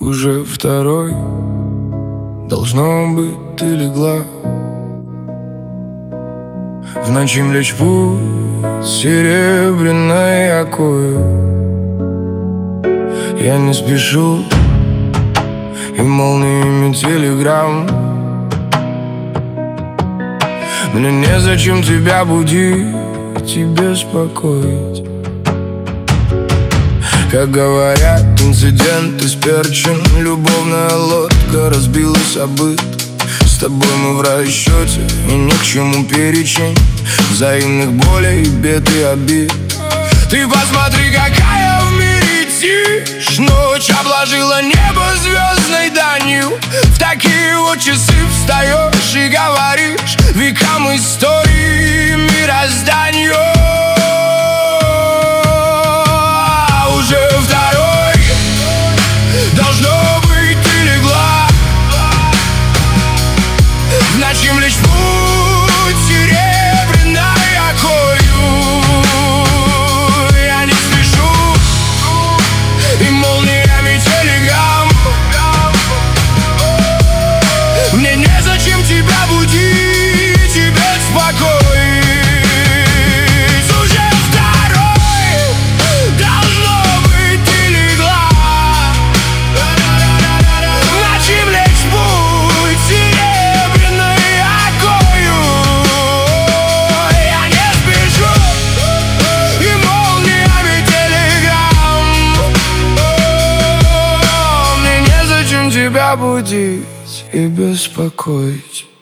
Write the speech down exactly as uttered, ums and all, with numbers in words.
уже второй. Должно быть, ты легла в ночи млечь путь серебряной окою. Я не спешу и молниями телеграмм. Мне незачем тебя будить и беспокоить. Как говорят, инцидент исперчен, любовная лодка разбилась об быт. С тобой мы в расчете, и ни к чему перечень взаимных болей, бед и обид. Ты посмотри, какая в мире тишь. Ночь обложила небо звездной данью. В такие вот часы встаешь и говоришь векам истории мирозданию. Уже второй, должно быть, ты легла в ночи млечь путь серебряной окою. Я не спешу и молниями телеграмм. Мне незачем тебя будить и беспокоить. Уже второй, должно быть, ты легла в ночи млечь путь серебряной окою. Я не спешу и молниями телеграмм. Мне незачем тебя будить и беспокоить.